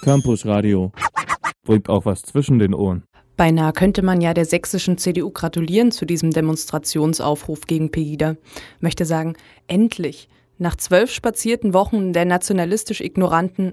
Campus Radio. Bringt auch was zwischen den Ohren. Beinahe könnte man ja der sächsischen CDU gratulieren zu diesem Demonstrationsaufruf gegen Pegida. Möchte sagen, endlich, nach 12 spazierten Wochen der nationalistisch ignoranten,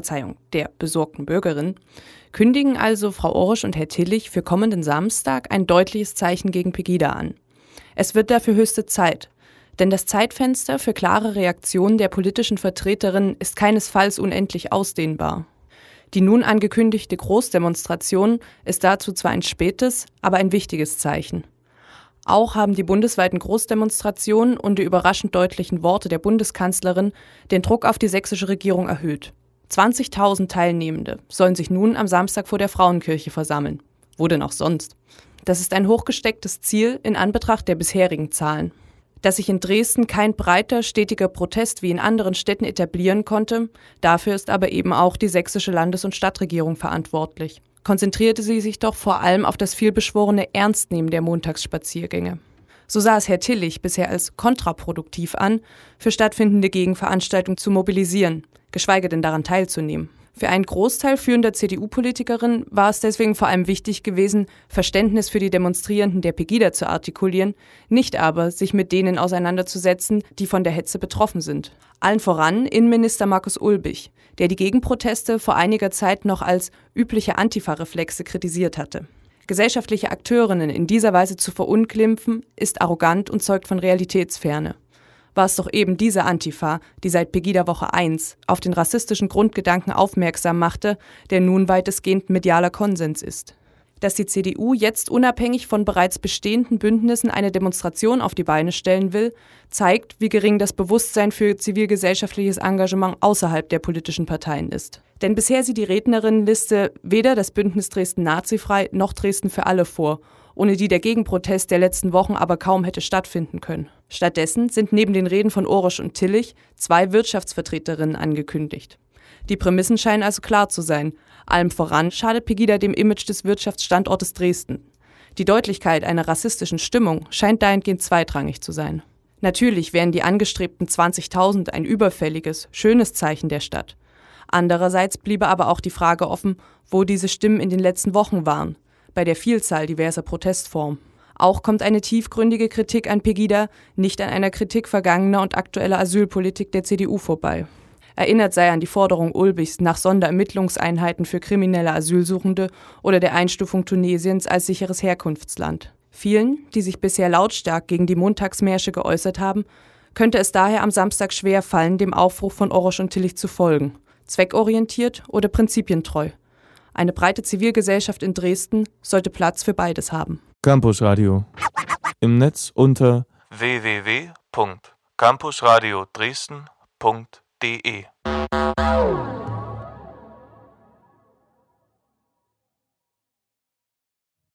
der besorgten Bürgerin, kündigen also Frau Orisch und Herr Tillich für kommenden Samstag ein deutliches Zeichen gegen Pegida an. Es wird dafür höchste Zeit, denn das Zeitfenster für klare Reaktionen der politischen Vertreterin ist keinesfalls unendlich ausdehnbar. Die nun angekündigte Großdemonstration ist dazu zwar ein spätes, aber ein wichtiges Zeichen. Auch haben die bundesweiten Großdemonstrationen und die überraschend deutlichen Worte der Bundeskanzlerin den Druck auf die sächsische Regierung erhöht. 20.000 Teilnehmende sollen sich nun am Samstag vor der Frauenkirche versammeln. Wo denn auch sonst? Das ist ein hochgestecktes Ziel in Anbetracht der bisherigen Zahlen. Dass sich in Dresden kein breiter, stetiger Protest wie in anderen Städten etablieren konnte, dafür ist aber eben auch die sächsische Landes- und Stadtregierung verantwortlich. Konzentrierte sie sich doch vor allem auf das vielbeschworene Ernstnehmen der Montagsspaziergänge. So sah es Herr Tillich bisher als kontraproduktiv an, für stattfindende Gegenveranstaltungen zu mobilisieren, geschweige denn daran teilzunehmen. Für einen Großteil führender CDU-Politikerin war es deswegen vor allem wichtig gewesen, Verständnis für die Demonstrierenden der Pegida zu artikulieren, nicht aber sich mit denen auseinanderzusetzen, die von der Hetze betroffen sind. Allen voran Innenminister Markus Ulbich, der die Gegenproteste vor einiger Zeit noch als übliche Antifa-Reflexe kritisiert hatte. Gesellschaftliche Akteurinnen in dieser Weise zu verunglimpfen, ist arrogant und zeugt von Realitätsferne. War es doch eben diese Antifa, die seit Pegida-Woche 1 auf den rassistischen Grundgedanken aufmerksam machte, der nun weitestgehend medialer Konsens ist. Dass die CDU jetzt unabhängig von bereits bestehenden Bündnissen eine Demonstration auf die Beine stellen will, zeigt, wie gering das Bewusstsein für zivilgesellschaftliches Engagement außerhalb der politischen Parteien ist. Denn bisher sieht die Rednerinnenliste weder das Bündnis Dresden nazifrei noch Dresden für alle vor, ohne die der Gegenprotest der letzten Wochen aber kaum hätte stattfinden können. Stattdessen sind neben den Reden von Orisch und Tillich 2 Wirtschaftsvertreterinnen angekündigt. Die Prämissen scheinen also klar zu sein. Allem voran schadet Pegida dem Image des Wirtschaftsstandortes Dresden. Die Deutlichkeit einer rassistischen Stimmung scheint dahingehend zweitrangig zu sein. Natürlich wären die angestrebten 20.000 ein überfälliges, schönes Zeichen der Stadt. Andererseits bliebe aber auch die Frage offen, wo diese Stimmen in den letzten Wochen waren, bei der Vielzahl diverser Protestformen. Auch kommt eine tiefgründige Kritik an Pegida nicht an einer Kritik vergangener und aktueller Asylpolitik der CDU vorbei. Erinnert sei an die Forderung Ulbichs nach Sonderermittlungseinheiten für kriminelle Asylsuchende oder der Einstufung Tunesiens als sicheres Herkunftsland. Vielen, die sich bisher lautstark gegen die Montagsmärsche geäußert haben, könnte es daher am Samstag schwer fallen, dem Aufruf von Orisch und Tillich zu folgen. Zweckorientiert oder prinzipientreu. Eine breite Zivilgesellschaft in Dresden sollte Platz für beides haben. Campus Radio. Im Netz unter www.campusradiodresden.de